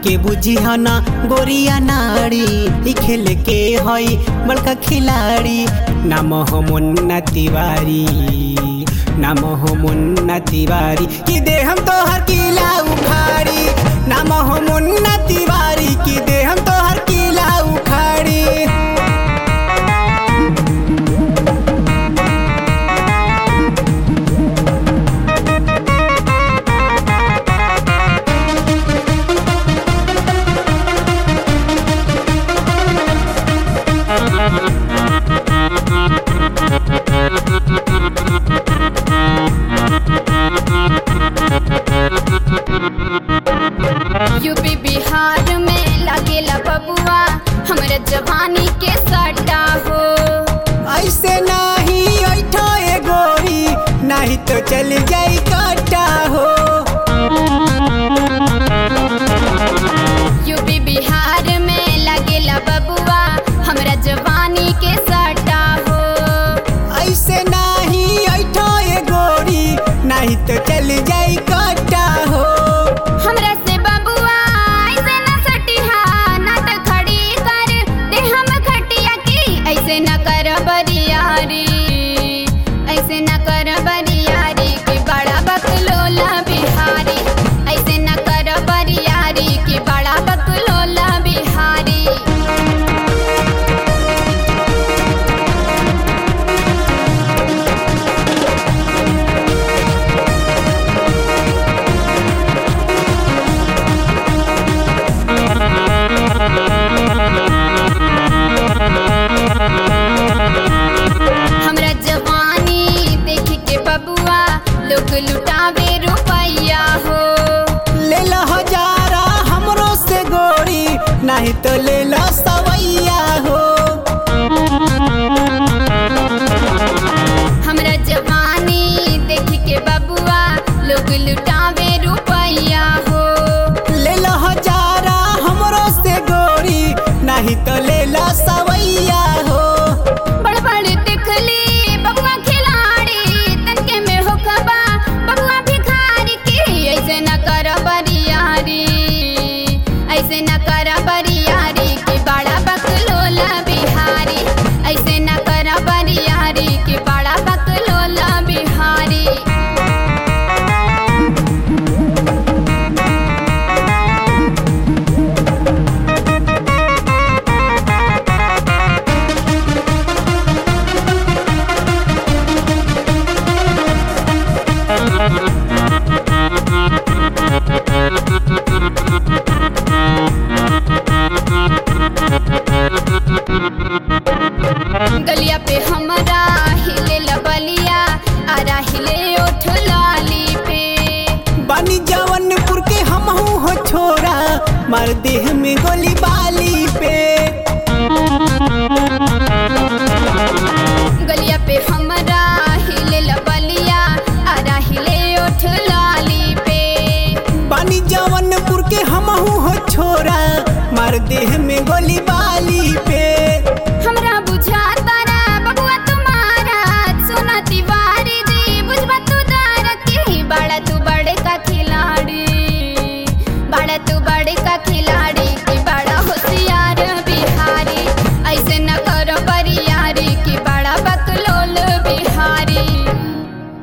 के बुझी ना गोरिया नाड़ी, ई खेल के हई बड़का खिलाड़ी। नाम हो मुन्ना तिवारी, नाम हो मुन्ना तिवारी, कि दे हम तो हर किला उखाड़ी। नाम हो मुन्ना तिवारी, कि दे हम तो हर किला उखाड़ी। यूपी बिहार में लागेला बबुआ हमरे जवानी के सट्टा हो। ऐसे नहीं ऐठो ए गोरी, नहीं तो चल जाई काटा हो। यूपी बिहार में लागेला बबुआ हमरा जवानी के सट्टा हो। ऐसे नहीं ऐठो ए गोरी, नहीं तो चल जाई काटा हो। हमरा से बबुआ ऐसे न सटिहा, ना त खड़ी कर दे हम खटिया की। ऐसे न कर बरियारी, ऐसे न कर बरियारी, कि बड़ा बकलोला बिहारी। ऐसे न कर बरियारी, कि बड़ा बकलोला बिहारी। हमरा जवानी देख के बबुआ लोग लुटावे रुपैया हो। ले लो हजारा हमरो से गोरी, नहीं तो ले लो सवैया हो। हमरा जवानी देख के बबुआ लोग लुटावे रुपैया हो। ले लो हजारा हमरो से गोरी, नहीं तो ले लो सवैया हो। बड़ बड़ दिखली बबुआ खिलाड़ी, तनके में हो खबा बबुआ भिखारी की। ऐसे न कर बरियारी, ऐसे न कर बरियारी, कि बड़ा बकलोला बिहारी। ऐसे न कर बरियारी, कि बड़ा बकलोला बिहारी। गलिया पे हमरा हिले लबलिया, आरा हिले ओठ लाली पे। बानी जवनपुर के हमहू हो छोरा, मार देह में गोली बाली पे। गलिया पे हमरा हिले लबलिया, आरा हिले ओठ लाली पे। बानी जवनपुर के हमहू हो छोरा, मार देह में गोली बाली